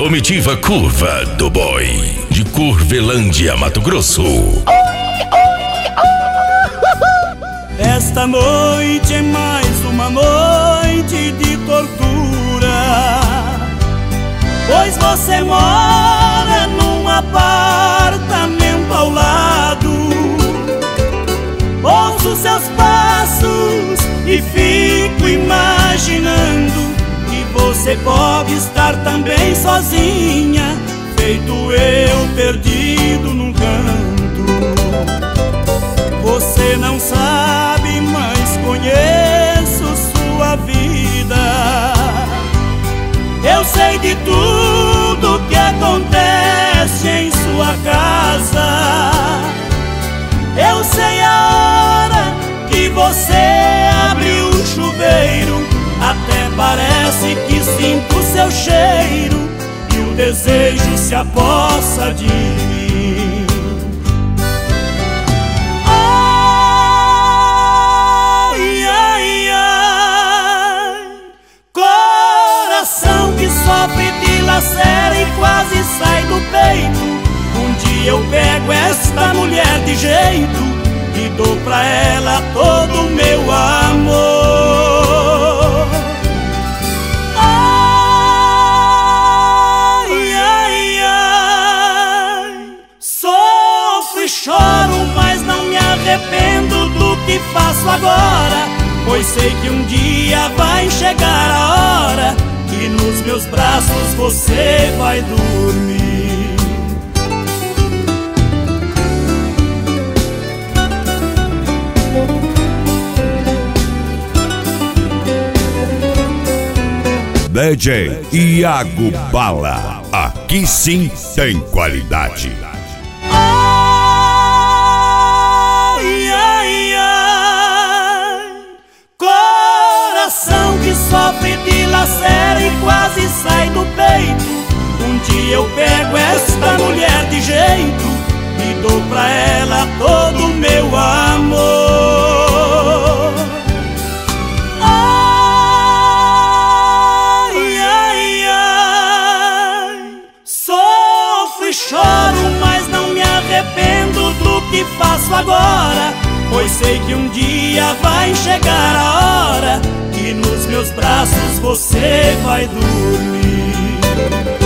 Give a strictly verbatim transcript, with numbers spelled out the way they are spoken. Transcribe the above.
Comitiva Curva do Boi, de Curvelândia, Mato Grosso. Esta noite é mais uma noite de tortura, pois você mora num apartamento ao lado. Ouço seus passos e fico imaginando que você pode estar também sozinha, feito eu perdido num canto. Você não sabe, mas conheço sua vida. Eu sei de tudo que acontece em sua casa. Eu sei a hora que você abre o chuveiro, até parece que sinto seu cheiro e o desejo se apossa de mim. Ai, ai, ai, coração que sofre, dilacera e quase sai do peito. Um dia eu pego esta mulher de jeito e dou pra ela todo o meu amor. Ai, ai, ai, sofro e choro, mas não me arrependo do que faço agora, pois sei que um dia vai chegar a hora que nos meus braços você vai dormir. D J Iago Bala, aqui sim tem qualidade. Ai, ai, ai, coração que sofre, dilacera e quase sai do peito. Um dia eu pego esta mulher de jeito e dou pra ela todo o meu amor. Choro, mas não me arrependo do que faço agora, pois sei que um dia vai chegar a hora que nos meus braços você vai dormir.